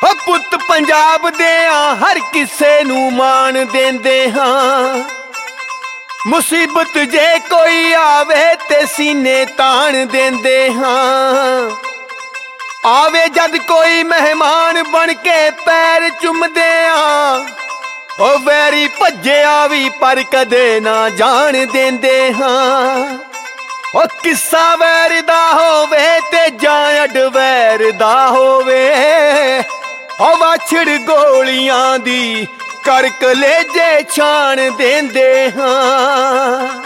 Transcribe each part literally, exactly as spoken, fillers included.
ਹੋ ਪੁੱਤ ਪੰਜਾਬ ਦੇ ਆ ਹਰ ਕਿਸੇ ਨੂੰ ਮਾਣ ਦਿੰਦੇ ਹਾਂ। ਮੁਸੀਬਤ ਜੇ ਕੋਈ ਆਵੇ ਤੇ ਸੀਨੇ ਤਾਣ ਦਿੰਦੇ ਹਾਂ। ਆਵੇ ਜਦ ਕੋਈ ਮਹਿਮਾਨ ਬਣ ਕੇ ਪੈਰ ਚੁੰਮਦੇ ਆ। ਉਹ ਵੈਰੀ ਭੱਜਿਆ ਵੀ ਪਰ ਕਦੇ ਨਾ ਜਾਣ ਦਿੰਦੇ ਹਾਂ। ਉਹ ਕਿੱਸਾ ਵੈਰ ਦਾ ਹੋਵੇ ਤੇ ਜਾਂ ਅਡਵੈਰ ਦਾ ਹੋਵੇ। ਉਹ ਵਾਛੜ ਗੋਲੀਆਂ ਦੀ ਕਰ ਕਲੇਜੇ ਛਾਣ ਦਿੰਦੇ ਹਾਂ।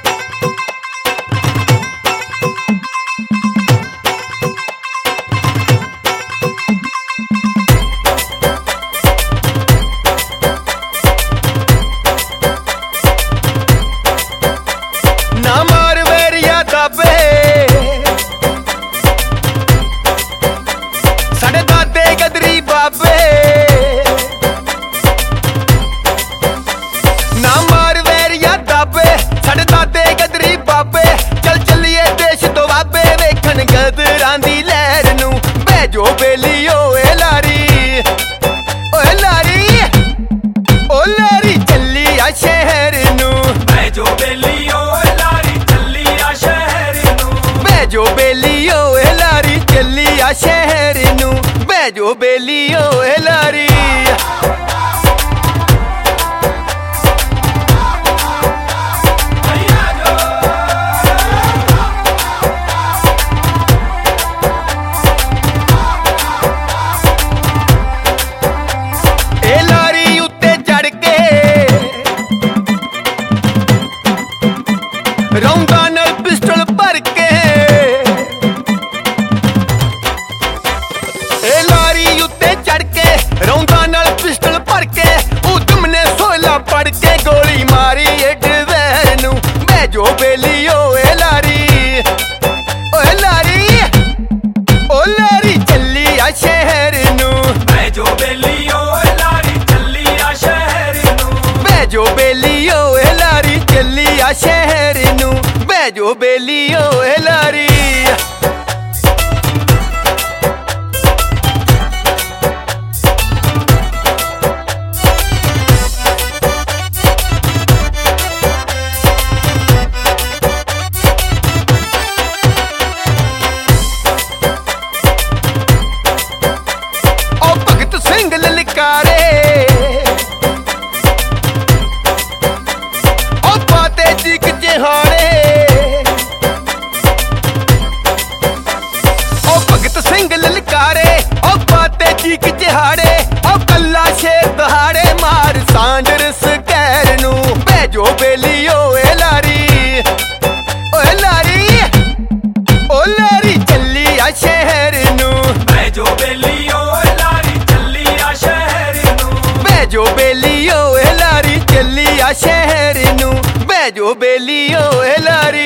ਨਾ ਮਾਰ ਵੈਰੀਆ ਦਾਬੇ ਸਾਡੇ ਦਾਦੇ ਗਦਰੀ ਬਾਬੇ। ਨਾ ਮਾਰ ਵੈਰੀਆ ਦਾਬੇ ਸਾਡੇ ਦਾਦੇ ਗਦਰੀ ਬਾਬੇ। ਚੱਲ ਚੱਲੀਏ ਦੇਸ਼ ਤੋਂ ਵਾਬੇ ਵੇਖਣ ਗਦਰਾਂ ਦੀ ਲਹਿਰ ਨੂੰ। ਬਹਿ ਜੋ ਬੇਲੀ ਓਏ ਲਾਰੀ ਓਏ ਲਾਰੀ ਓ ਲਾਰੀ ਚੱਲੀ ਆ ਸ਼ਹਿਰ ਨੂੰ। ਬਹਿ ਜੋ ਬੇਲੀ ਓਏ ਲਾਰੀ ਚੱਲੀ ਆ ਸ਼ਹਿਰ ਨੂੰ। ਬਹਿ ਜੋ ਬੇਲੀ ਓਏ ਲਾਰੀ ਚੱਲੀ ਆ ਸ਼ਹਿਰ ਨੂੰ। ਬਹਿ ਜੋ ਬੇਲੀ ਓਏ ਲਾਰੀ। ਇਹ ਲਾਰੀ ਉੱਤੇ ਚੜ ਕੇ ਰੌਂਦਾ ਨਾਲ ਪਿਸਟਲ ਭਰ ਕੇ। ਇਹ ਲਾਰੀ ਉੱਤੇ ਚੜ ਕੇ ਰੌਂਦਾ ਨਾਲ ਪਿਸਟਲ ਭਰ ਕੇ। ਉਦਮ ਨੇ ਸੋਲਾ ਪੜ ਕੇ ਗੋਲੀ ਮਾਰੀ ਐਡਵੈਰ ਨੂੰ। ਬਹਿ ਜੋ ਬੇਲੀ ਓਏ ਲਾਰੀ ਓਏ ਲਾਰੀ ਓ ਲਾਰੀ ਚੱਲੀ ਆ ਸ਼ਹਿਰ ਨੂੰ। ਬਹਿ ਜੋ ਬੇਲੀ ਓਏ ਲਾਰੀ ਚੱਲੀ ਆ ਸ਼ਹਿਰ ਨੂੰ। ਬਹਿ ਜੋ ਬੇਲੀ ਓਏ ਲਾਰੀ ਚੱਲੀ ਆ ਸ਼ਹਿਰ ਨੂੰ। ਬਹਿ ਜੋ ਬੇਲੀ ਓਏ ਲਾਰੀ। ਓ ਭਗਤ ਸਿੰਘ ਲਲਕਾਰੇ ਓ ਬਾਤੇ ਜਿਕ ਜਹਾਰੇ। ਓ ਭਗਤ ਸਿੰਘ ਲਲਕਾਰੇ ਓ ਬਾਤੇ ਜਿਕ ਜਹਾੜੇ। ਓ ਕੱਲਾ ਸ਼ੇਰ ਦਹਾੜੇ ਮਾਰ ਸਾਂਡਰਸ ਕਹਿਰ ਨੂੰ। ਬਹਿ ਜੋ ਬੇਲੀ ਓਏ ਲਾਰੀ ਓਏ ਲਾਰੀ ਓ ਲਾਰੀ ਚੱਲੀ ਆ ਸ਼ਹਿਰ ਨੂੰ। ਬਹਿ ਜੋ ਬੇਲੀ ਓਏ ਲਾਰੀ ਚੱਲੀ ਆ ਸ਼ਹਿਰ ਨੂੰ। ਬਹਿ ਜੋ ਬੇਲੀ ਓਏ ਲਾਰੀ ਚੱਲੀ ਆ ਸ਼ਹਿਰ ਨੂੰ। ਬਹਿ ਜੋ ਬੇਲੀ ਓਏ ਲਾਰੀ।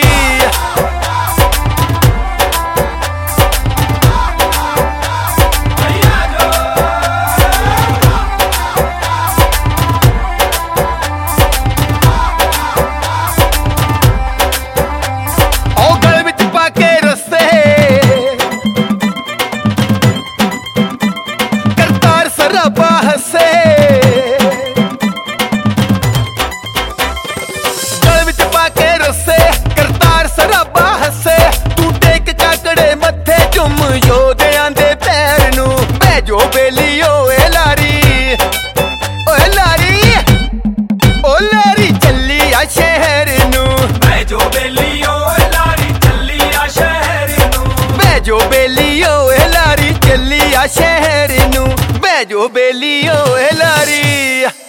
ਉਹ ਗਲ ਵਿੱਚ ਪਾ ਕੇ ਰੱਸੇ ਕਰਤਾਰ ਸਰਾਬਾ ਹੱਸੇ। ਗਲ ਵਿੱਚ ਪਾ ਕੇ ਰੱਸੇ ਕਰਤਾਰ ਸਰਾਬਾ ਹੱਸੇ। ਤੂੰ ਟੇਕ ਕਾਕੜੇ ਮੱਥੇ ਚੁੰਮ ਯੋਧਿਆਂ ਦੇ ਪੈਰ ਨੂੰ। ਬਹਿ ਜੋ ਬੇਲੀ ਓਏ ਲਾਰੀ ਓਏ ਲਾਰੀ ਓ ਲਾਰੀ ਚੱਲੀ ਆ ਸ਼ਹਿਰ ਨੂੰ। ਬਹਿ ਜੋ ਬੇਲੀ ਓਏ ਲਾਰੀ ਚੱਲੀ ਆ ਸ਼ਹਿਰ ਨੂੰ। ਬਹਿ ਜੋ ਬੇਲੀ ਓਏ ਲਾਰੀ ਚੱਲੀ ਆ ਸ਼ਹਿਰ ਨੂੰ। ਬਹਿ ਜੋ ਬੇਲੀ ਓਏ ਲਾਰੀ।